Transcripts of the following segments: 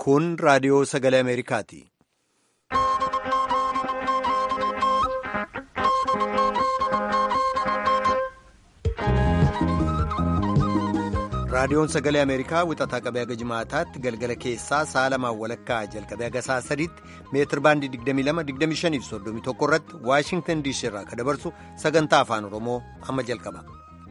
Kun raadiyoo sagalee Ameerikaati. Raadiyoon sagalee Ameerikaa wixataa qabee haga jimaataatti galgala keessaa sa'a lamaan walakkaa jalqabee haga sa'a sadiitti meetir baandii 22-25-31 irratti Waashingtan DC irraa kan dabarsu sagantaa afaan Oromoo amma jalqaba.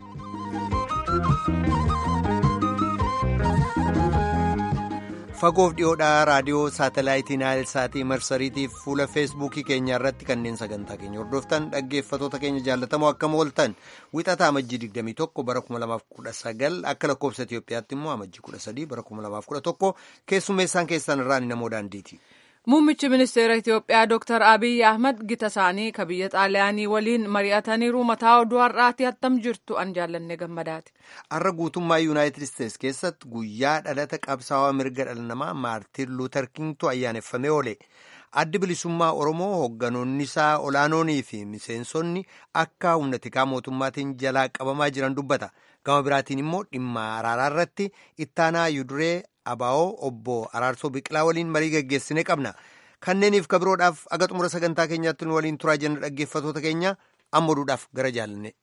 Fagoof dhiyoodhaa raadiyoo saatalaayitii Naayilsaatii marsariitiif fuula feesbuukii keenya irratti kanneen sagantaa keenya hordoftan dhaggeeffatoota keenya jaallatamoo akkam ooltan wixataa amajjii 21 bara 2019 akka lakkoofsa Itiyoophiyaatti immoo amajjii 13 bara 2011 keessummeessaan keessan irraan namoo daandiiti. Muummichi ministeera Itiyoophiyaa Dr. Abiyyi Ahmad gita isaanii ka biyya Xaaliyaanii waliin mari'ataniiru mataa oduu har'aati attam jirtu an jaallanne gammadaati. Har'a guutummaa Yuunaayitid Isteetsi keessatti guyyaa dhalata qabsaa'aa mirga dhala namaa Maartiin Luuter Kingtu ayyaaneffamee oole. Addi bilisummaa Oromoo hoogganoonni isaa olaanoonii fi miseensonni akka humna tikaa mootummaatiin jalaa qabamaa jiran dubbata. Gama biraatiin immoo dhimma araaraa irratti ittaanaa Yuduree Abaa'oo obbo Araarsoo Biqilaa waliin marii gaggeessine qabna. Kanneeniif kabiroodhaaf aga xumura sagantaa keenyaatti nu waliin turaa jenna dhaggeeffatoota keenya amma oduudhaaf gara jaalanne.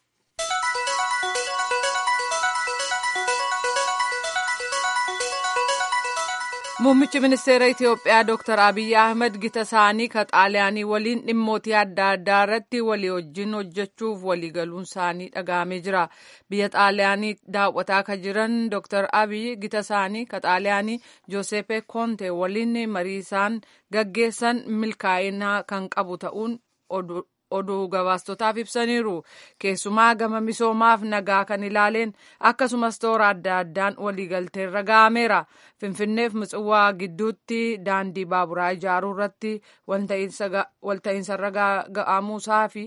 Muummichi ministeera Itiyoophiyaa Dr. Abiyyi Ahmad gita isaanii ka Xaaliyaanii waliin dhimmootii adda addaa irratti walii wajjin hojjechuuf waliigaluun isaanii dhaga'amee jira. Biyya Xaaliyaanii daawwataa ka jiran Dr. Abiyyi gita isaanii ka Xaaliyaanii Joosepe Koonte waliin marii isaan gaggeessan milkaa'ina kan qabu ta'uun oduu gabaastotaaf ibsaniiru. Keessumaa gama misoomaaf nagaa kan ilaaleen akkasumas toora adda addaan waliigalteerra ga'ameera. Finfinneef Mitswaa gidduutti daandii baaburaa ijaaruu irratti walta'iinsarra ga'amuusaa fi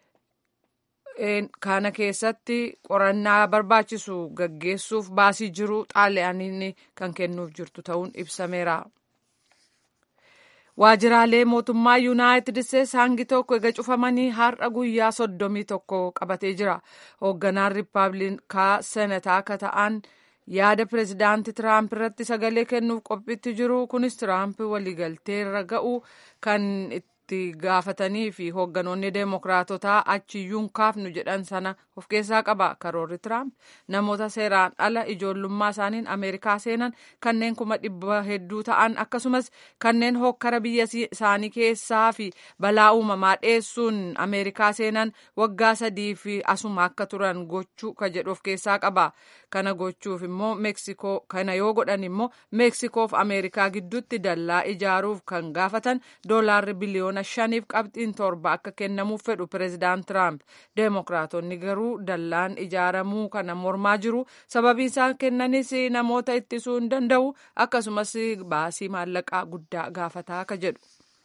kana keessatti qorannaa barbaachisu gaggeessuuf baasii jiru Xaaliyaaniin kan kennuuf jirtu ta'uun ibsameera. Waajjiraalee mootummaa Yuunaayitid Isteetsi hangi tokko ega cufamanii har'a guyyaa 31 qabatee jira. Hoogganaan Riippaabilikaa Senetaa akka ta'an yaada pireezidaantii Tiraamp irratti sagalee kennuuf qophiitti jiru. Kunis Tiraamp waliigalteerra ga'uu kan itti gaafatanii fi hoogganoonni deemokiraatotaa achiyyuun kaafnu jedhan sana of keessaa qaba. Karoorri Tiraamp namoota seeraan ala ijoollummaa isaaniin Ameerikaa seenan kanneen 100,000 ta'an akkasumas kanneen hokkara biyya isaanii keessaa fi balaa uumamaa dheessuun Ameerikaa seenan waggaa 3 fi asuma akka turan gochuu ka jedhu of keessaa qaba. Kana gochuuf immoo kana yoo godhan immoo Meeksikoof Ameerikaa gidduutti dallaa ijaaruuf kan gaafatan $5 biliyoona 5.7 akka kennamuuf fedhu pireezidaant Tiraamp. Deemokiraatonni garuu dallaan ijaaramuu kana mormaa jiru. Sababiin isaan kennanis namoota ittisuu hin danda'u akkasumas baasii maallaqaa guddaa gaafataa akka jedhu.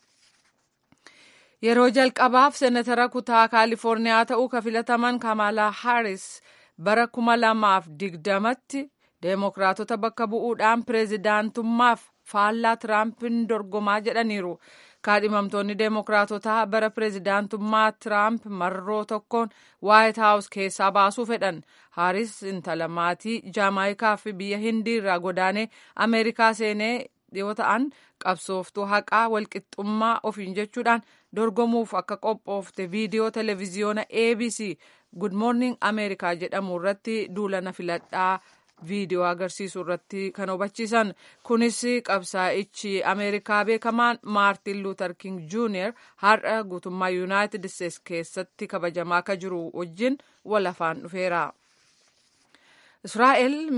Yeroo jalqabaaf senatara kutaa Kaalifoorniyaa ta'uu ka filataman Kamaalaa Haaris bara 2020tti deemokiraatota bakka bu'uudhaan pireezidaantummaaf faallaa Tiraampiin dorgomaa jedhaniiru. Kaadhimamtoonni deemokiraatotaa bara pireezidaantummaa Tiraamp marroo tokkoon Waayit Haawus keessaa baasuu fedhan. Haaris intala maatii Jaamaayikaa fi biyya Hindii irraa godaanee Ameerikaa seenee yoo ta'an qabsooftuu haqaa walqixxummaa ofiin jechuudhaan dorgomuuf akka qophoofte viidiyoo televiziyoona ABC Good Morning America jedhamu irratti duulana filadhaa viidiyoo agarsiisu irratti kan hubachiisan. Kunis qabsaa'ichi Ameerikaa beekamaan Maartiin Luuter King Jr. har'a guutummaa Yuunaayitid Isteetsi keessatti kabajamaa akka jiru wajjin wal afaan dhufeera. Israa'el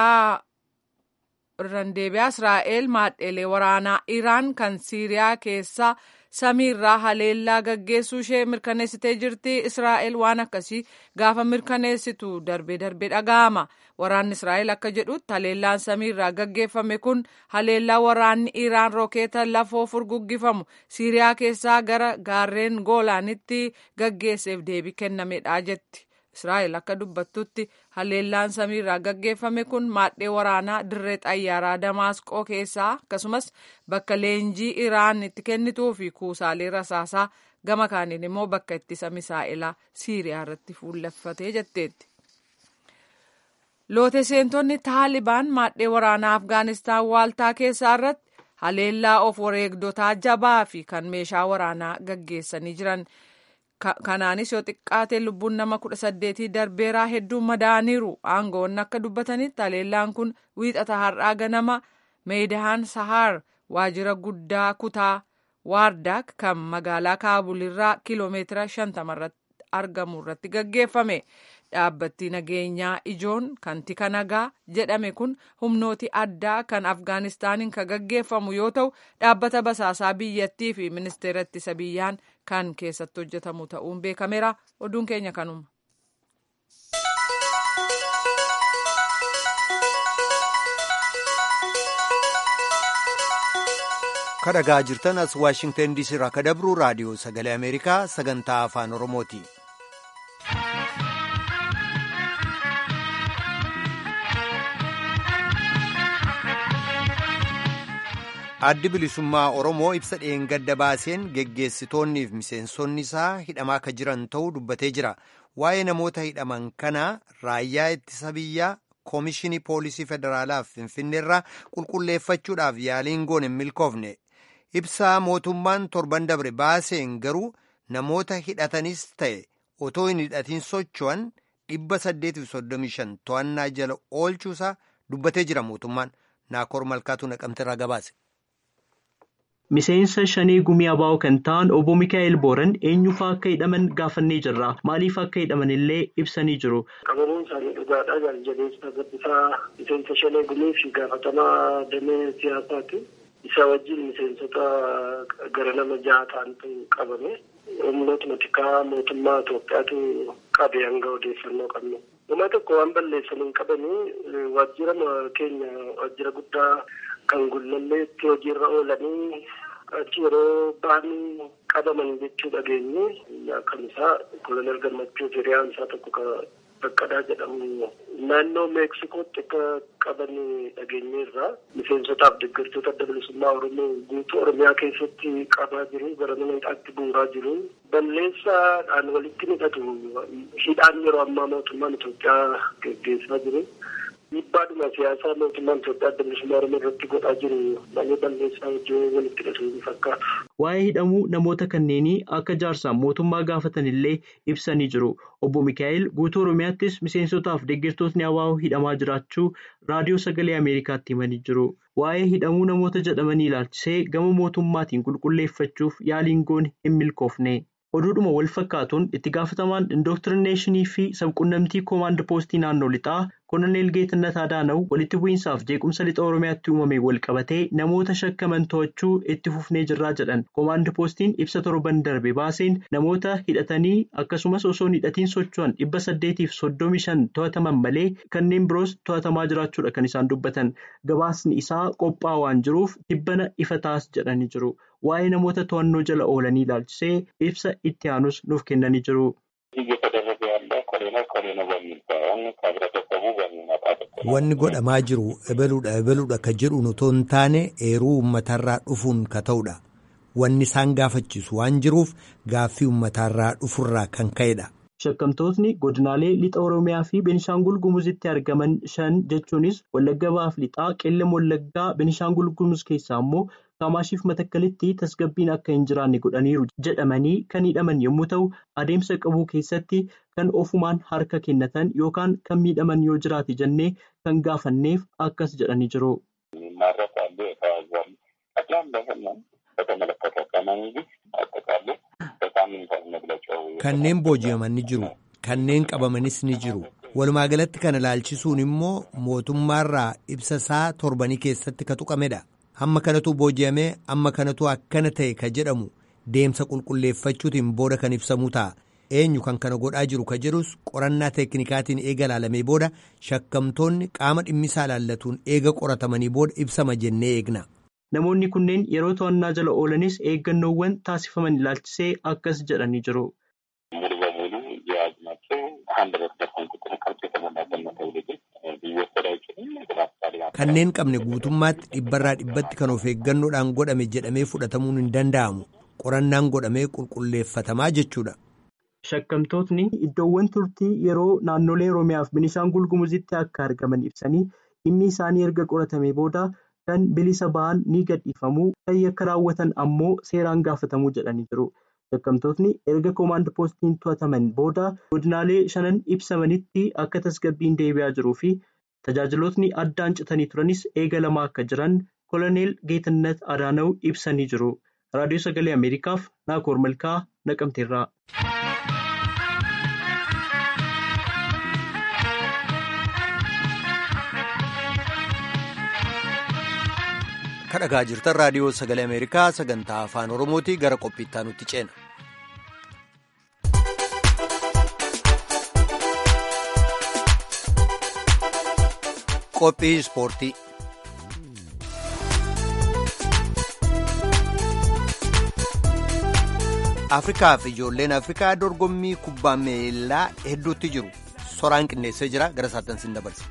maadheelee waraanaa Iraan kan Siiriyaa keessaa samiirraa haleellaa gaggeessuu ishee mirkaneessitee jirti. Israa'el waan akkasii gaafa mirkaneessitu darbee dhaga'ama. Waraanni Israa'el akka jedhutti haleellaan samiirraa gaggeeffame kun haleellaa waraanni Iraan rookeeta lafoo furguggifamu Siiriyaa keessaa gara gaarreen Goolaanitti gaggeesseef deebii kennamedha jetti. Israa'el akka dubbattutti haleellaan samiirraa gaggeeffame kun maadhee waraanaa dirree xayyaaraa Damaasqoo keessaa akkasumas bakka leenjii Iraan itti kennituu fi kuusaalee rasaasaa gama kaaniin immoo bakka ittisa misaa'ilaa Siiriyaa irratti fuulleffatee jetteetti. loote seentonni Taalibaan maadhee waraanaa Afgaanistaan waaltaa keessaa irratti haleellaa of wareegdotaa jabaa fi kan meeshaa waraanaa gaggeessanii jiran. Kanaanis yoo xiqqaate lubbuun nama 18 darbeeraa hedduun madaa'aniiru. Aangoonni akka dubbatanitti haleellaan kun wiixata har'aa ganama Meedahaan Sahaar waajjira guddaa kutaa Waardaak kan magaalaa Kaabul irraa kiiloomeetira 50 irratti argamu irratti gaggeeffame. Dhaabbatni nageenyaa ijoon kan tika nagaa jedhame kun humnooti addaa kan Afgaanistaaniin kan gaggeeffamu yoo ta'u dhaabbata basaasaa biyyattii fi ministeera ittisa biyyaan kan keessatti hojjetamu ta'uun beekameera. Oduun keenya kanuma. Kadhagaa jirtan as Waashingtan DC irraa ka dabru raadiyoo sagalee Ameerikaa sagantaa afaan Oromooti. Addi bilisummaa Oromoo ibsa dheengadda baaseen geggeessitoonnii fi miseensonni isaa hidhamaa akka jiran ta'uu dubbatee jira. Waa'ee namoota hidhaman kanaa raayyaa ittisa biyyaa Koomishinii Poolisii Federaalaa Finfinneerraa qulqulleeffachuudhaaf yaaliin goone hin milkoofne. Ibsaa mootummaan torban dabre baaseen garuu namoota hidhatanis ta'e otoo hin hidhatiin socho'an 835 to'annaa jala oolchuusaa dubbatee jira mootummaan. Naakoor Malkaatu Naqamteerraa gabaase. Miseensa Shanee Gumii Abaa'oo kan ta'an obbo Mikaa'el Booran eenyufaa akka hidhaman gaafannee jirra. Maaliif akka hidhaman illee ibsanii jiru. Qabamuun isaanii dhugaadhaa jaalajabeessa gabbisaa miseensa Shanee Gumii fi gaafatamaa damee siyaasaati. Isa wajjin miseensota gara nama 6 ta'antu qabame. Humnootuma tikaa mootummaa Itoophiyaatu qabe hanga odeeffannoo qabnu. Nama tokko waan balleessan hin qabanii waajjira keenya waajjira guddaa kan Gullalleetti hojiirra oolanii achi yeroo ba'anii qabaman jechuu dhageenye kan isaa Kolonel Gammachuu hiriyaan isaa tokko Baqqadaa jedhamu naannoo Meeksikootti akka qaban dhageenyeerra miseensotaaf deeggartoota adda bilisummaa Oromoo guutuu Oromiyaa keessatti qabaa jiru gara mana hidhaatti buuraa jiru. Balleessaadhaan walitti hidhatu hidhaan yeroo ammaa mootummaan Itoophiyaa gaggeessaa jiru. Dhiibbaadhuma siyaasaa mootummaan Itoophiyaa adda bilisummaa Oromoo irratti godhaa jiru malee balleessaa hojii walitti hidhatu fakkaata. Waa'ee hidhamuu namoota kanneenii akka jaarsaan mootummaa gaafatan illee ibsanii jiru. Obbo Mikaa'el guutuu Oromiyaattis miseensotaaf deeggartootni Abaa'oo hidhamaa jiraachuu raadiyoo sagalee Ameerikaatti himanii jiru. Waa'ee hidhamuu namoota jedhamanii ilaalchisee gama mootummaatiin qulqulleeffachuuf yaaliin goone hin milkoofne. Oduudhuma wal fakkaatuun itti gaafatamaan indoktrineeshinii fi sabquunnamtii koomaand poostii naannoo lixaa Kolonel Geetannat Adaanaw walitti bu'iinsaaf jeequmsa lixa Oromiyaatti uumame wal qabatee namoota shakkaman to'achuu itti fufnee jirraa jedhan. Koomaand poostiin ibsa torban darbe baaseen namoota hidhatanii akkasumas osoo hin hidhatiin socho'an 835 to'ataman malee kanneen biroos to'atamaa jiraachuudha kan isaan dubbatan. Gabaasni isaa qophaa waan jiruuf dhibbana ifa taas jedhanii jiru. Waa'ee namoota to'annoo jala oolanii ilaalchisee ibsa itti aanus nuuf kennanii jiru. Wanni godhamaa jiru ebeluudha ka jedhu otoo hin taane eeruu uummatarraa dhufuun ka ta'udha. Wanni isaan gaafachiisu waan jiruuf gaaffii uummatarraa dhufurraa kan ka'edha. Shakkamtootni godinaalee lixa Oromiyaa fi Benishaangul Gumuzitti argaman 5 jechuunis Wallagga Bahaaf lixaa, Qellem Wallaggaa, Benishaangul Gumuz keessaa immoo Kamaashiif Matakkalitti tasgabbiin akka hin jiraanne godhaniiru jedhamanii kan hidhaman yommuu ta'u adeemsa qabuu keessatti kan ofumaan harka kennatan yookaan kan miidhaman yoo jiraate jennee kan gaafanneef akkas jedhanii jiru. Kanneen booji'aman ni jiru. Kanneen qabamanis ni jiru. Walumaa galatti kana ilaalchisuun immoo mootummaarraa ibsa isaa torbanii keessatti ka tuqamedha. Amma kanatu booji'amee amma kanatu akkana ta'e ka jedhamu deemsa qulqulleeffachuutiin booda kan ibsamuu ta'a. Eenyu kan kana godhaa jiru ka jedhus qorannaa teeknikaatiin eega ilaalamee booda shakkamtoonni qaama dhimmisaa ilaallatuun eega qoratamanii booda ibsama jennee eegna. Namoonni kunneen yeroo to'annaa jala oolanis eeggannoowwan taasifaman ilaalchisee akkas jedhanii jiru. Kanneen qabne guutummaatti 100% kan of eeggannoodhaan godhame jedhamee fudhatamuun hin danda'amu. Qorannaan godhamee qulqulleeffatamaa jechuudha. Shakkamtootni iddoowwan turtii yeroo naannolee Oromiyaa fi Beenishaangul Gumuzitti akka argaman ibsanii dhimmi isaanii erga qoratamee booda kan bilisa ba'an ni gadhiifamuu, kan yakka raawwatan ammoo seeraan gaafatamuu jedhanii jiru. Shakkamtootni erga koomaand poostiin to'ataman booda godinaalee 5 ibsamanitti akka tasgabbiin deebi'aa jiruu fi tajaajilootni addaan citanii turanis eegalamaa akka jiran Koloneel Geetannat Adaanaw ibsanii jiru. Raadiyoo Sagalee Ameerikaaf Naakoor Malkaa, Naqamteerraa. Kan dhagaa jirtan Raadiyoo Sagalee Ameerikaa sagantaa afaan Oromooti. Gara qophiittaa nutti ceena. Qophii Ispoortii. Afrikaa fi ijoolleen Afrikaa dorgommii kubbaa miilaa hedduutti jiru. Soraan qindeessee jira. Gara isaatti sin dabarsa.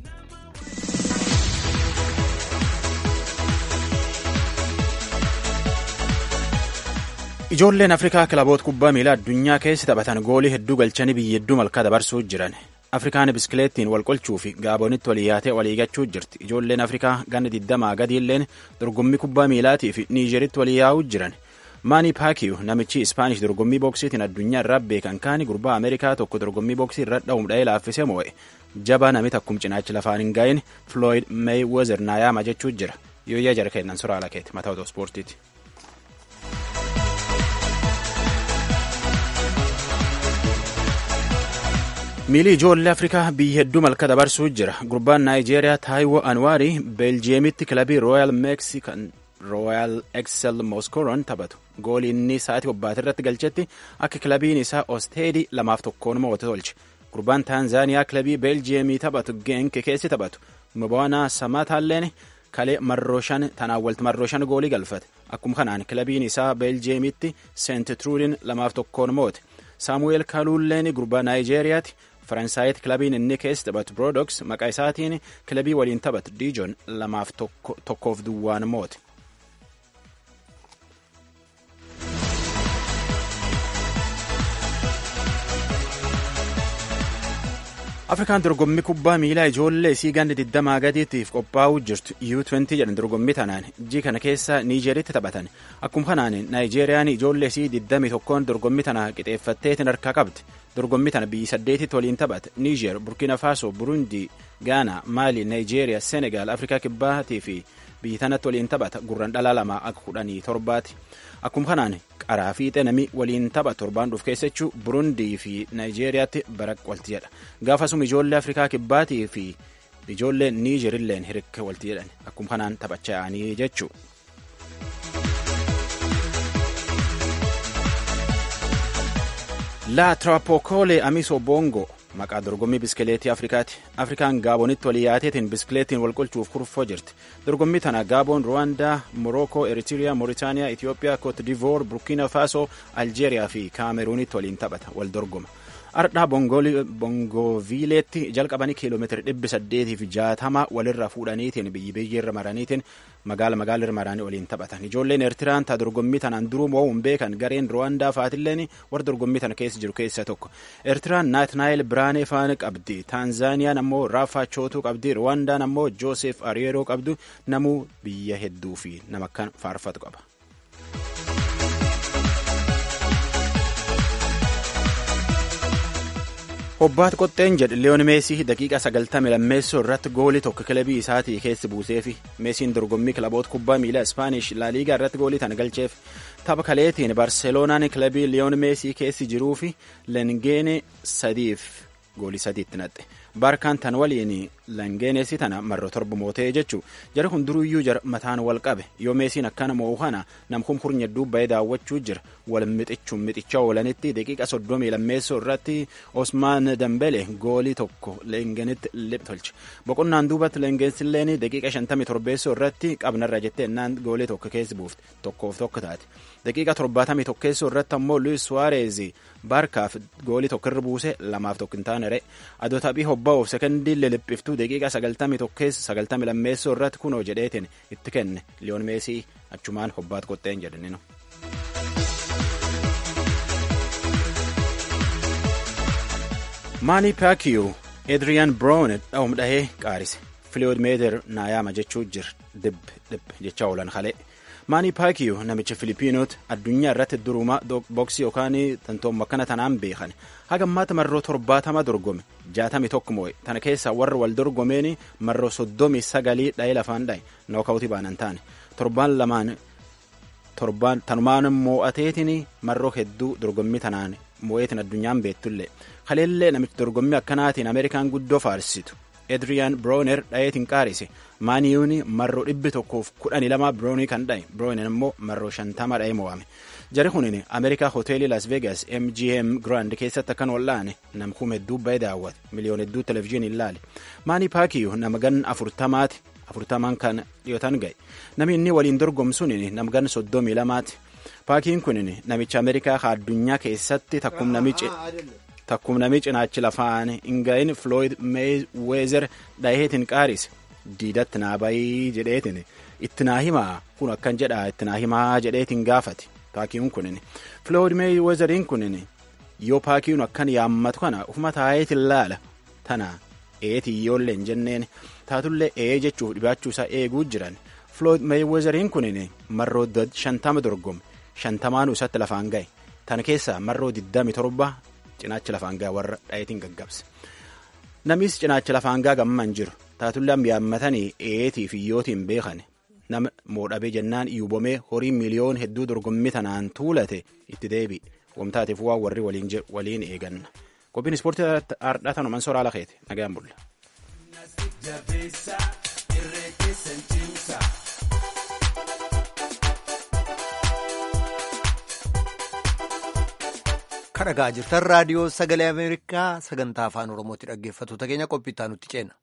Ijoolleen Afrikaa kilaboota kubbaa miilaa addunyaa keessa taphatan goolii hedduu galchanii biyya hedduu malkaa dabarsuu jiran. Afrikaan biskileettiin wal qolchuu fi Gaabonitti walii yaatee walii gachuu jirti. Ijoolleen Afrikaa ganna 20 gadi illeen dorgommii kubbaa miilaatii fi Niijeritti walii yaa'uu jiran. Maanii Paakiyu namichi Ispaanish dorgommii booksiitiin addunyaa irraa beekan kaani gurbaa Ameerikaa tokko dorgommii booksii irra dha'uudhaan laaffisee moo'e. Jabaa namni takkum cinaachi lafaan hin gaa'in Floyd Mayweather naayaama jechuu jira. Yooyyaa jara kennan suraa lakeeti mataa otoo ispoortiiti. Miilii ijoollee Afrikaa biyya hedduu malka dabarsuu jira. Gurbaan Naayijeeriyaa Taayiwoo Anwaarii Beeljiyeemitti kilabii Royal Excel Moskoron taphatu. Goolii inni sa'aatii obbaate irratti galchetti akka kilabiin isaa Osteedii 2-1 mo'ate tolche. Gurbaan Taanzaaniyaa kilabii Beeljiyeemii taphatu Genk keessi taphatu. Mbawana Samataalleen kalee tanaan walti marroo 5 goolii galfate. Akkuma kanaan kilabiin isaa Beeljiyeemitti Seent Truudin 2-1 mo'ate. Saamu'eel Kaluulleen gurbaa Naayijeeriyaati. Faransaayit kilabiin inni keessa taphatu Brodox maqaa isaatiin kilabii waliin taphatu Dijon 2-1 moote. Afrikaan dorgommii kubbaa miilaa ijoollee isii ganna 20 gadiitiif qophaa'uu jirtu U20 jedhan dorgommii tanaan ijii kana keessa Niijeritti taphatan. Akkuma kanaan Naayijeeriyaan ijoollee isii 21 dorgommii tana qixeeffatteetiin harkaa qabdi. Dorgommii tana biyyi 8 waliin taphata. Niijer, Burkina Faso, Burundi, Gaana, Maali, Naayijeeriyaa, Senegaal, Afrikaa Kibbaatii fi biyyi tanatti waliin taphata. Gurran dhala 2-17. Akkuma kanaan qaraa fiixee namni waliin tapha torbaan dhuuf keessachuu Burundii fi Naayijeeriyaatti baraq walti jedha. Gaafasuma ijoollee Afrikaa Kibbaatii fi ijoollee Niijerilleen hirikka walti jedhan. Akkuma kanaan taphachaa yaa'anii jechuu. La Trapokole Amiso Bongo maqaa dorgommii biskileetii Afrikaati. Afrikaan Gaabonitti walii yaateetiin biskileetiin wal qolchuuf kurfoo jirti. Dorgommii tana Gaabon, Ruwaandaa, Morookoo, Eritiriyaa, Mooritaaniyaa, Itiyoophiyaa, Koot Divoor, Burkina Faso, Aljeeriyaa fi Kaameruunitti waliin taphata wal dorgoma. Ardhaa Bongoviileetti jalqabanii kiiloomeetira 860 walirra fuudhaniitiin biyyi maraniitiin magaala irra maranii waliin taphatan. Ijoolleen Eertiraan taa dorgommii tanaan duruu moo'uun beekan gareen Ruwaandaa faatilleen warra dorgommii tana keessa jiru keessaa tokko. Eertiraan Naatnaayil Biraanee faana qabdi. Taanzaaniyaan ammoo Raafaa Chootuu qabdi. Ruwaandaan ammoo Joosef Ariyeeroo qabdu. Namuu biyya hedduu fi nama akkan faarfatu qaba. Obbaat Qoxxeen jedhe Liyoon Meesii daqiiqa 90 lammeessoo irratti goolii tokko kilabii isaatii keessi buuseefi Meesiin dorgommii kilaboota kubbaa miilaa Ispaanish Laaliigaa irratti goolii tana galcheef tapha kaleetiin Barseeloonaan kilabii Liyoon Meesii keessi jiruu fi Lengeene goolii 3 itti naqxe. Baarkaan tan waliin Lengeenessi tana marro 7 mootee jechuu jara hunduruyyuu jara mataan wal qabe yoo Meesiin akkana moo'u kana namkum hurnya dubba'ee daawwachuu jira wal mixicha oolanitti daqiiqa 30 lammeessoo irratti Osmaan Dambele goolii tokko Lengeenitti tolche. Boqonnaan duubatti Lengeensilleen daqiiqa 57 irratti qabnarra jettee naan goolii tokko keessi buufte tokkoof tokko taate. Daqiiqa 71 irratti ammoo Luis Suarez Baarkaaf goolii tokko irra buuse 2-1 hin taane adoo taphii hobba'uuf sekondii liliphiftuu daqiiqa 90 lammeessoo irratti kunoo jedheetiin itti kenne Liyoon Meesii achumaan Obbaat Qoxxeen jedhaninu. Maanii Paakiyu Adriyaan Brown dha'um dhahee qaarise. Floyd Mayweather naayaama jechuu jira dhib jecha oolan halee. Maanii Paakiyu namicha Filipiinooti addunyaa irratti durumaa boksii yookaan tantoomma akkana tanaan beekan. Haga ammaata marroo 70 dorgome 61 moo'e. Tana keessa warra wal dorgomeen marroo 39 dha'ee lafaan dha'e nookawutii baanan taane. Torban tanumaan moo'ateetiin marroo hedduu dorgommii tanaan moo'eetiin addunyaan beettullee. Kaleellee namichi dorgommii akkanaatiin Ameerikaan guddoo faarsitu. Adriyaan Brooner dhayeetiin qaarise. Maaniyuuni marroo 112 Broonii kan dhaye. Brooner immoo marroo 50 dha'ee moo'ame. Jari kunin Ameerikaa hoteelii Las Vegas MGM Grand keessatti akkan wal'aane namkuuma hedduu baay'ee daawwate. Miliyoon hedduu televezyiinii ilaale. Maanii Paakiyu nama gan 40 40 kan dhiyootan ga'e. Namni inni waliin dorgomsuun nama gan 32ti. Paakiin kunin namicha Ameerikaa addunyaa keessatti takkum namii cinaachi lafaan hingayin Floyd Mayweather dhaheetiin qaarise. Diidatti naa bayii jedheetiin itti naa himaa kun akkan jedhaa itti naa himaa jedheetiin gaafate. Paakiin kunin Floyd Mayweatheriin kunin yoo Paakiin akkan yaammatu kana ufuma taayeetiin laala tana eetii ijoollee hin jenneen taatullee jechuuf dhibaachuu isaa eeguu jiran. Floyd Mayweatheriin kunin marroo 50 dorgome 50 isaatti lafaan ga'e. Tana keessa marroo 27 cinaacha lafaan ga'e warra dhayeetiin gaggabse. Namis cinaacha lafaan ga'e gamman jiru. Taatullee yaammatanii eetii fi iyyootiin beekan. Nama moodhabee jennaan yuubomee horii miliyoon hedduu dorgommii tanaan tuulate itti deebi. Wamtaateef waan warri waliin eeganna. Qophiin ispoortii har'aa tanuman soraa lakeete nagaan bulla. Kan dhagaa jirtan raadiyoo sagalee Ameerikaa sagantaa afaan Oromooti dhaggeeffattoota keenya qophiittaa nutti ceena.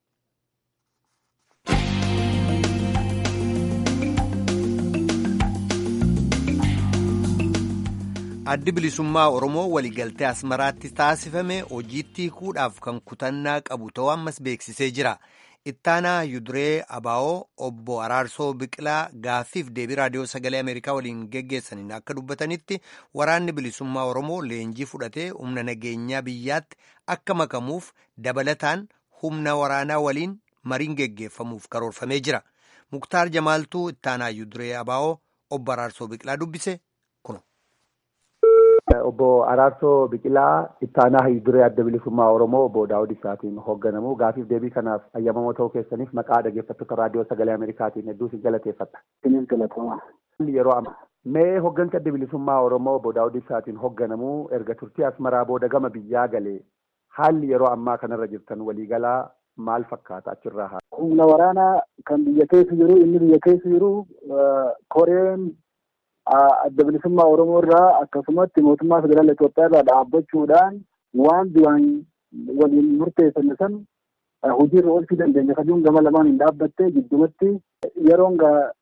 Addi bilisummaa Oromoo waliigaltee Asmaraatti taasifame hojiitti hiikuudhaaf kan kutannaa qabu ta'uu ammas beeksisee jira. Ittaanaa Yuduree Abaa'oo obbo Araarsoo Biqilaa gaaffiif deebii raadiyoo sagalee Ameerikaa waliin geggeessaniin akka dubbatanitti waraanni bilisummaa Oromoo leenjii fudhatee humna nageenyaa biyyaatti akka makamuuf dabalataan humna waraanaa waliin mariin geggeeffamuuf karoorfamee jira. Muktaar Jamaaltuu Ittaanaa Yuduree Abaa'oo obbo Araarsoo Biqilaa dubbise. Obbo Araarsoo Biqilaa Ittaanaa Yuduree Adda Bilisummaa Oromoo obbo Daawud Ibsaatiin hoogganamu gaaffiif deebii kanaaf ayyamamoo ta'uu keessaniif maqaa dhaggeeffattoota raadiyoo sagalee Ameerikaatiin hedduu si galateeffadha. Sinis galatama. Yeroo amma mee hooggansa Adda Bilisummaa Oromoo obbo Daawud Ibsaatiin hoogganamu erga turtii Asmaraa booda gama biyyaa galee haalli yeroo ammaa kanarra jirtan waliigalaa maal fakkaata achirraa haa? Humna waraanaa kan biyya keessa jiru inni biyya keessa jiru Koreen Adda Bilisummaa Oromoo irraa akkasumatti mootummaa federaalaa Itoophiyaa irraa dhaabbachuudhaan waan duraan waliin murteessan san hojiirra oolchuu dandeenya. Kajuun gama lamaan hin dhaabbattee giddumatti yeroon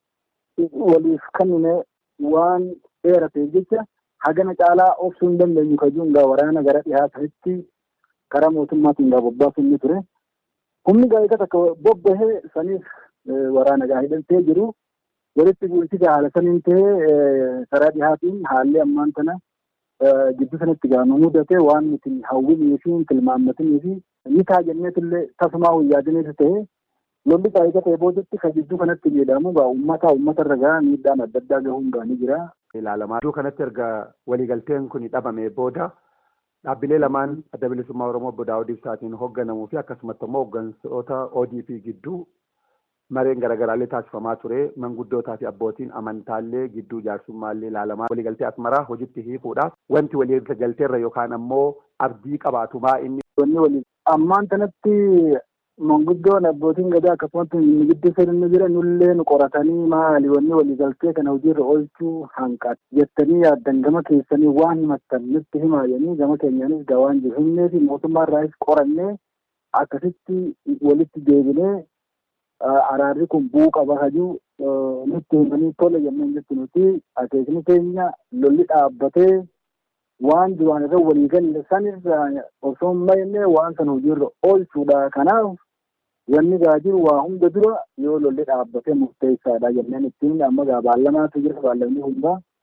waliif kennine waan dheerateef jecha hagana caalaa obsuu hin dandeenyu. Kajuun waraana gara dhiyaatanitti karaa mootummaatiin bobbaasuu inni ture. Humni gaa'ika takka bobbahee saniif waraana hidhamtee jiru. Walitti bu'insi haala saniin ta'ee karaa dhihaatiin haalli ammaan kana gidduu sanatti nu mudate waan nuti hawwinii fi tilmaammatinii fi ni taajjenneetillee tasumaa huyyaadineetu ta'ee lolli gaa'ika ta'e boodatti kan gidduu kanatti jedhamu uummata irra miidhaan adda addaa gahuun gaanii jira. Ilaalamaa gidduu kanatti erga waliigalteen kun dhabame booda dhaabbilee lamaan Adda Bilisummaa Oromoo obbo Daawud Ibsaatiin hoogganamuu fi akkasumatti immoo hooggantoota ODP gidduu mareen garaagaraallee taasifamaa ture. Manguddootaa fi abbootiin amantaallee gidduu jaarsummaallee ilaalamaa waliigaltee Asmaraa hojiitti hiikuudhaaf wanti waliigalteerra yookaan ammoo abdii qabaatumaa inni ammaan kanatti manguddoon abbootiin gadaa akkasumatti inni gidduu seenanii jiran nullee nu qoratanii maali wanni waliigaltee kana hojiirra oolchuu hanqate jettanii yaaddan gama keessanii waan himattan nutti himaayanii gama keenyaanis waan jiru himnee fi mootummaa irraas qorannee akkasitti walitti deebinee araarri kun bu'uu qaba hajuu nutti himanii tole jenneen jetti nuti akeekni keenya lolli dhaabbatee waan duraan irra walii galle sanirraa osoo hin mayne waan sana hojiirra oolchuudha. Kanaaf wanni jiru waa hunda dura yoo lolli dhaabbatee murteessaadha jenneen ittiin amma baallamaatu jira baallamni hundaa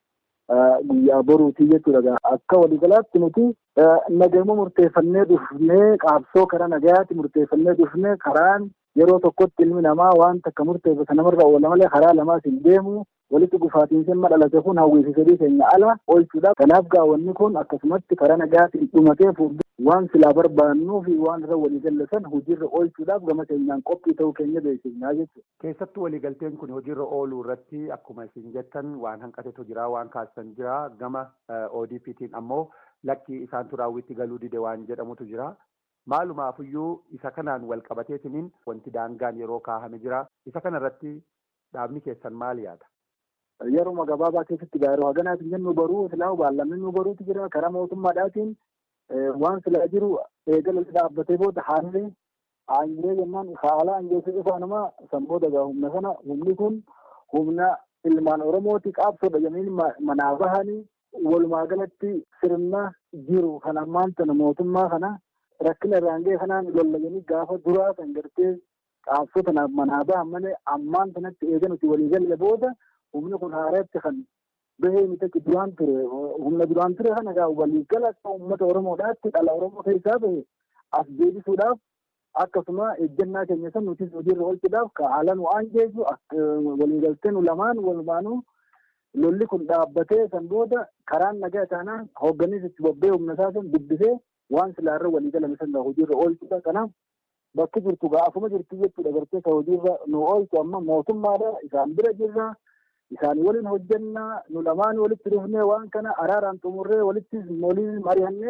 guyyaa boruutii jechuudha. Akka waliigalaatti nuti nagahuma murteeffannee dhufnee qabsoo karaa nagayaatti murteeffannee dhufnee karaan yeroo tokkotti ilmi namaa waan takka murteeffate namarra oola malee karaa lamaas hin deemu. Walitti gufaatiinsi amma dhalate kun hawwiifi fedhii keenya ala oolchuudhaaf. Kanaaf gaawwanni kun akkasumatti karaa nagayaatiin dhumatee waan silaa barbaannuu fi waan irra waliigalle san hojiirra oolchuudhaaf gama keenyaan qophii ta'uu keenya beeksifnaa jechuudha. Keessattuu waliigalteen kun hojiirra ooluu irratti akkuma isin jettan waan hanqatetu jira, waan kaasisan jira. Gama ODP'tiin ammoo lakkii isaantu raawwitti galuu dide waan jedhamutu jira. Maalumaafiyyuu isa kanaan wal qabateetiniin wanti daangaan yeroo kaahame jira. Isa kana irratti dhaabni keessan maal yaada? Yeroo gabaabaa keessatti yeroo haganaatiin jennu baruu silaa baallamni nu baruutu jira. Karaa mootummaadhaatiin waan silaa jiru eegala dhaabbatee booda haalli aanjee jennaan haala aanjeessee dhufaa nama sammuu humna sana humni kun humna ilmaan Oromooti qaabsoodha jennaan manaa bahanii walumaa galatti sirna jiru kan ammaan tana mootummaa kana rakkina irraangee kanaan lollaganii gaafa duraa kan gartee qaabsoo tanaaf manaa bahan malee ammaan tanatti eega nuti walii galle booda humni kun haaratti kan bahee miti duraan ture humna duraan ture kana gaa waliigala akka uummata Oromoodhaatti dhala Oromoo keessaa bahe as deebisuudhaaf akkasuma ejjennaa keenya san nuti hojiirra oolchuudhaaf ka haala nu aanjeesu waliigaltee nu lamaan walumaanuu lolli kun dhaabbatee san booda karaan nagaa taanaan hoogganis itti bobbee humna isaa san dubbisee waan silaarra waliigalame san hojiirra oolchuudha. Kanaaf bakki jirtu gaafuma jirtu jechuudha gartee ka hojiirra nu oolchu amma mootummaadha isaan bira jirra. Isaan waliin hojjannaa nu lamaan walitti dhufnee waan kana araaraan xumurree walitti waliin mari'annee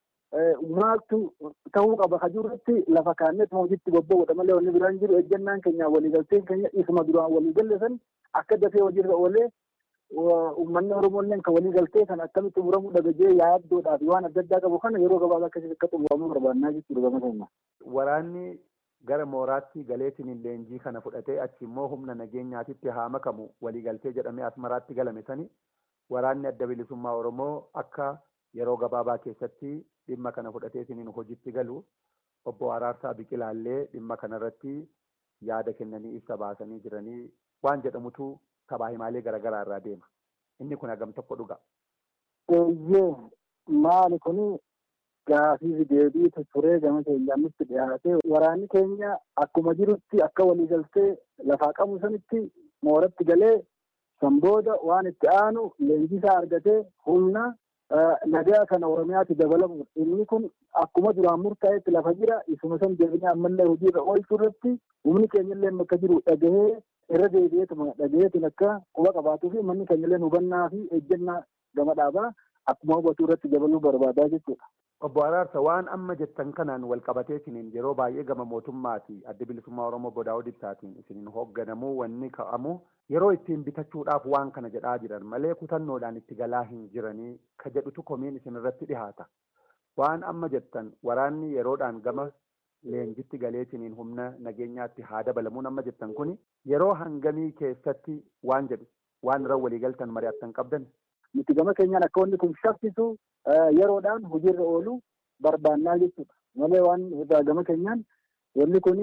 maaltu ta'uu qaba kajurratti lafa kaanneet hojiitti bobba'uudha malee wanni biraan jiru ejjennaan keenya waliigalteen keenya isuma duraan waliigalle san akka dafee hojiirra oolee uummanni Oromooleen kan waliigaltee kan akkamitti xumuramuu dhagajee yaaddoodhaaf waan adda addaa qabu kana yeroo gabaabaa akkasitti akka xumuramuu barbaannaa jechuudha gama keenya. Waraanni gara mooraatti galeetiin leenjii kana fudhatee achi immoo humna nageenyaatitti haa makamu waliigaltee jedhamee asmaraatti galame sani waraanni adda bilisummaa Oromoo akka yeroo gabaabaa keessatti dhimma kana fudhateetiin hojiitti galu obbo Araarsaa Biqilaallee dhimma kanarratti yaada kennanii ibsa baasanii jiranii waan jedhamutu sabaa himaalee garaagaraa irraa deema. Inni kun hagam tokko dhuga. Maali kuni gaafii deebii turee gama keenyaan nutti dhiyaatee waraanni keenya akkuma jirutti akka waliigaltee lafaa qabu sanitti mooratti galee san booda waan itti aanu leenjisaa argatee humna nagaa kana Oromiyaatti dabalamu. Inni kun akkuma duraan murtaa'etti lafa jira isuma san deebinee ammallee hojiirra oolchuu irratti humni keenyallee bakka jiru dhagahee irra deebi'eetuma dhagaheetiin akka quba qabaatuu fi manni keenyallee hubannaa fi ejjennaa gama dhaabaa akkuma hubatuu irratti dabaluu barbaadaa jechuudha. Obbo Araarsa waan amma jettan kanaan wal qabateetiin yeroo baay'ee gama mootummaati adda bilisummaa Oromoo Bodaawud Ibsaatiin isiniin hoogganamuu wanni ka'amu yeroo ittiin bitachuudhaaf waan kana jedhaa jiran malee kutannoodhaan itti galaa hin jiranii ka jedhutu komiin isin irratti dhihaata. Waan amma jettan waraanni yeroodhaan gama leenjitti galeetiin humna nageenyaatti haa dabalamuun amma jettan kuni yeroo hangamii keessatti waan jedhu waan irra waliigaltan mari'attan qabdan. Nuti gama keenyaan akka wanni kun shaffisu yeroodhaan hojiirra oolu barbaannaa jechuudha. Malee waan gama keenyaan wanni kun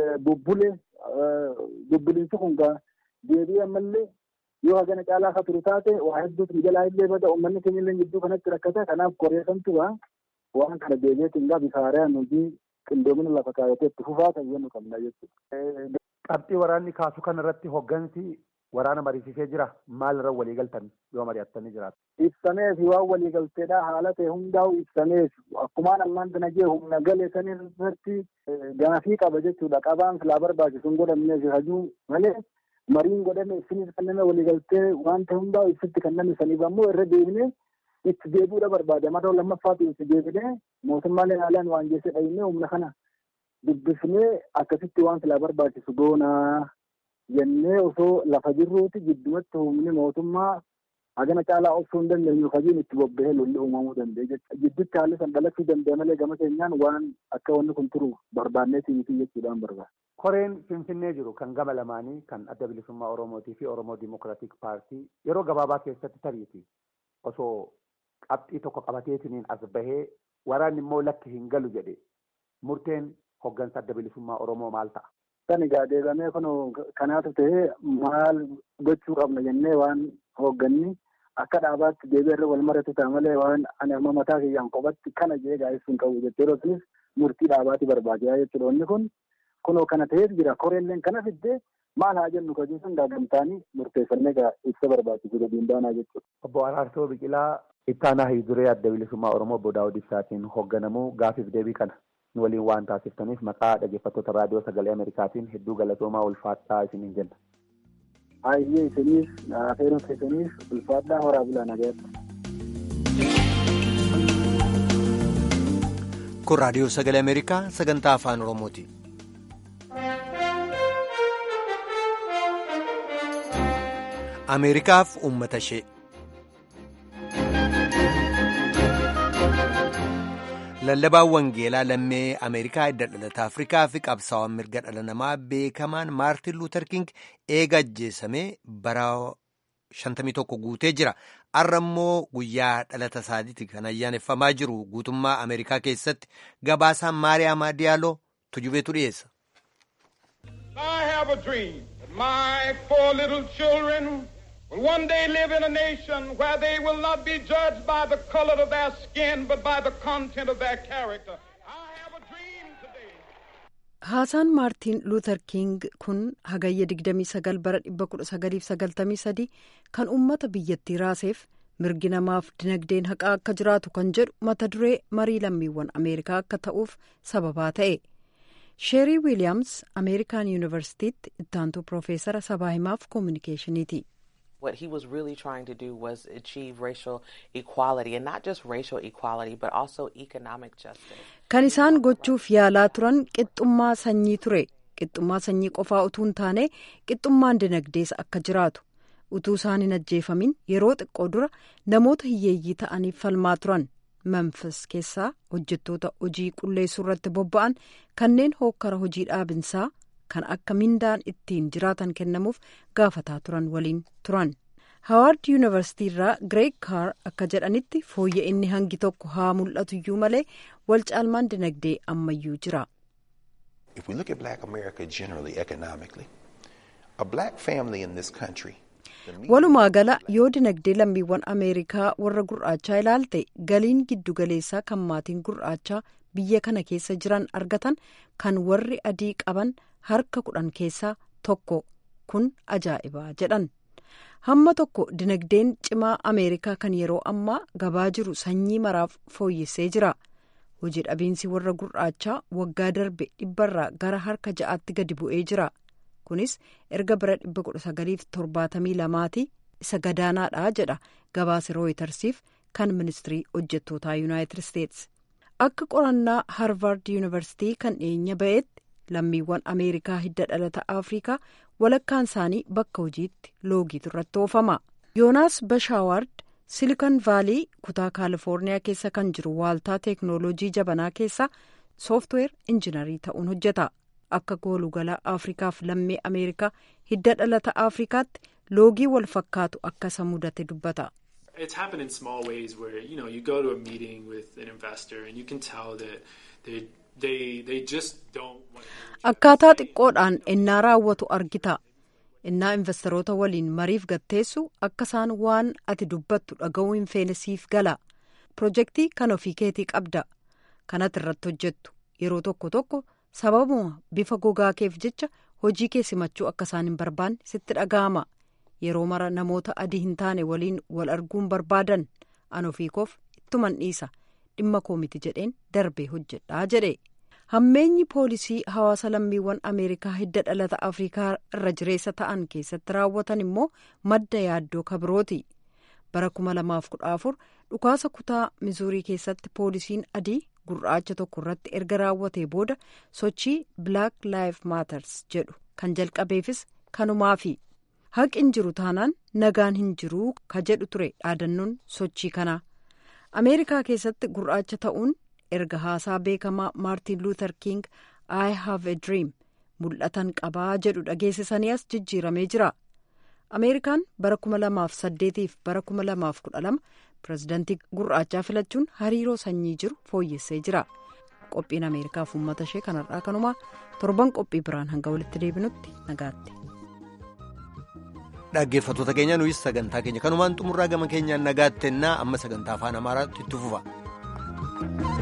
bubbulinsi kun deebii ammallee yoo hagana caalaa akka turu taate waa hedduutu jalaa illee bada uummanni keenya illee gidduu kanatti rakkata. Kanaaf qoreessantu waan kana deebiitiin bifa haaraan hojii qindoomina lafa kaayatee itti fufaa kan jennu qabna jechuudha. Qabxii waraanni kaasu kanarratti hooggansi waraana mariisisee jira maal irra waliigaltan yoo mari'attanii jiraatu. Ibsameef waan waliigalteedha haala ta'e hundaa'u ibsameef akkumaan ammaan tana jee humna galee san irratti gaafii qaba jechuudha. Qabaan silaa barbaachisu hin godhamneef hajuu malee mariin godhame isinis kenname waliigaltee waan ta'e hundaa'u ibsitti kenname saniif ammoo irra deebinee itti deebi'uudha barbaada. Mata lammaffaatu itti deebinee mootummaalee haalaan waan jeessee dhahinee humna kana dubbisnee akkasitti waan silaa barbaachisu goonaa jennee osoo lafa jirruuti giddumatti humni mootummaa hagana caalaa obsuu hin dandeenyu hojiin itti bobba'ee lolli uumamuu danda'e jechuudha. Gidduutti haalli san dhalachuu danda'e malee gama keenyaan waan akka wanni kun turu barbaanneetii miti jechuudhaan barbaada. Koreen Finfinnee jiru kan gama lamaanii kan adda bilisummaa Oromootii fi Oromoo Dimokiraatik Paartii yeroo gabaabaa keessatti tariiti osoo qabxii tokko qabateetiin as bahee waraanni immoo lakki hin galu jedhe murteen hooggansa adda bilisummaa Oromoo maal ta'a? Kan egaa deegamee kun kanaatu ta'ee maal gochuu qabna jennee waan hoogganni akka dhaabaatti deebi'arra wal maratu ta'a malee waan ani amma mataa kiyyaan qofatti kana jee gaa'essuun qabu jettee yeroo sunis murtii dhaabaatti barbaadaa jechuudha. Inni kunoo kana ta'eet jira. Koreelleen kana fiddee maal haa jennu kajuusan gaagamtaanii murteeffannee ibsa barbaachisu gadiin baanaa jechuudha. Obbo Araarsoo Biqilaa ittaanaa hiiduree adda bilisummaa Oromoo Obbo Daawud Ibsaatiin hoogganamu gaafiif deebii kana nu waliin waan taasiftaniif maqaa dhaggeeffattoota raadiyoo sagalee Ameerikaatiin hedduu galatoomaa ulfaadhaa isiniin jenna. Hayyee isiniif afeeruu keessaniif ulfaadhaa horaa bulaa nagaatti. Kun raadiyoo sagalee Ameerikaa sagantaa afaan Oromooti. Ameerikaaf uummata ishee. Lallabaan wangeelaa lammii Ameerikaa hidda dhalata Afrikaa fi qabsaa'aan mirga dhala namaa beekamaan Maartin Luuter King eega ajjeesamee bara 51 guutee jira. Har'a immoo guyyaa dhalata isaatiiti kan ayyaaneffamaa jiru guutummaa Ameerikaa keessatti. Gabaasaan Maariyaam Diyaaloo tujubeetu dhiyeessa. I have a dream that my 4 little children will one day live in a nation where they will not be judged by the color of their skin but by the content of their character. I have a dream today. Haasaan Maartin Luuter King kun hagayya 29 bara 1993 kan uummata biyyattii raaseef mirgi namaaf dinagdeen haqaa akka jiraatu kan jedhu mata duree marii lammiiwwan Ameerikaa akka ta'uuf sababaa ta'e. Sheerii Wiiliyaams Ameerikaan Yuunivarsiitiitti ittaantuu Piroofeesara sabaa himaaf koominikeeshiniiti. What he was really trying to do was achieve racial equality, and not just racial equality, but also economic justice. Kan isaan gochuuf yaalaa turan qixxummaa sanyii ture. Qixxummaa sanyii qofaa utuu hin taane qixxummaan dinagdees akka jiraatu. Utuu isaan hin ajjeefamin yeroo xiqqoo dura namoota hiyyeeyyii ta'aniif falmaa turan. Memphis keessaa hojjettoota hojii qulleessuu irratti bobba'an kanneen hokkara hojii dhaabinsaa kan akka mindaan ittiin jiraatan kennamuuf gaafataa turan waliin turan. Hawaard Yuunivarsiitii irraa Greg Carr akka jedhanitti fooyya'inni hangi tokko haa mul'atuyyuu malee wal caalmaan dinagdee ammayyuu jira. If we look at Black America generally economically, a black family in this country. Walumaa gala yoo dinagdee lammiiwwan Ameerikaa warra gurraachaa ilaalte galiin giddugaleessaa kan maatiin gurraachaa biyya kana keessa jiran argatan kan warri adii qaban harka 10 keessaa tokko. Kun ajaa'ibaa jedhan. Hamma tokko dinagdeen cimaa Ameerikaa kan yeroo ammaa gabaa jiru sanyii maraaf fooyyessee jira. Hojii dhabiinsi warra gurraachaa waggaa darbe 100 gara harka 6tti gadi bu'ee jira. Kunis erga bara 1972 isa gadaanaadha jedha gabaasa Rooyitersiif kan ministirii hojjettootaa Yuunaayitid Isteetsi. Akka qorannaa Harvard Yuunivarsiitii kan dhiyeenya ba'eetti lammiiwwan Ameerikaa hidda dhalata Afrikaa walakkaan isaanii bakka hojiitti loogiitu irratti oofama. Yoonaas Bashaaward Silikon Vaalii kutaa Kaalifoorniyaa keessa kan jiru waaltaa teeknooloojii jabanaa keessa sooftiweer injinarii ta'uun hojjeta. Akka goolugala Afrikaaf lammii Ameerikaa hidda dhalata Afrikaatti loogii wal fakkaatu akka isa mudate dubbata. It's happened in small ways where you go to a meeting with an investor and you can tell that they just don't want to. Akkaataa xiqqoodhaan ennaa raawwatu argita. Ennaa investoroota waliin mariif gatteessu akka isaan waan ati dubbattu dhaga'uu hin feene siif gala. Pirojektii kan ofii keetii qabda. Kanatti irratti hojjettu. Yeroo tokko sababuma bifa gogaa keef jecha hojii kee simachuu akka isaan hin barbaanne sitti dhaga'ama. Yeroo mara namoota adii hin taane waliin wal arguun barbaadan an ofii koof ittuman dhiisa. Dhimma koo miti jedheen darbee hojjedhaa jedhe. Hammeenyi poolisii hawaasa lammiiwwan Ameerikaa hidda dhalata Afrikaa irra jireessa ta'an keessatti raawwatan immoo madda yaaddoo kabirooti. Bara 2014 dhukaasa kutaa Mizuurii keessatti poolisiin adii gurraacha tokko irratti erga raawwatee booda sochii Black Lives Matters jedhu kan jalqabeefis kanumaafi. Haqi hin jiru taanaan nagaan hin jiru ka jedhu ture dhaadannoon sochii kanaa. Ameerikaa keessatti gurraacha ta'uun erga haasaa beekamaa Maartin Luuter King I have a dream mul'atan qabaa jedhu dhageessisanii as jijjiiramee jira. Ameerikaan bara 2008 fi bara 2012 pirezidaantii gurraachaa filachuun hariiroo sanyii jiru fooyyessee jira. Qophiin Ameerikaaf uummata ishee kanarraa kanumaa torban qophii biraan hanga walitti deebinutti nagaatti. Dhaggeeffattoota keenya nuyi sagantaa keenya kanumaan xumurraa gama keenyaan nagaatti ennaa amma sagantaa afaan Amaaraatti itti fufa.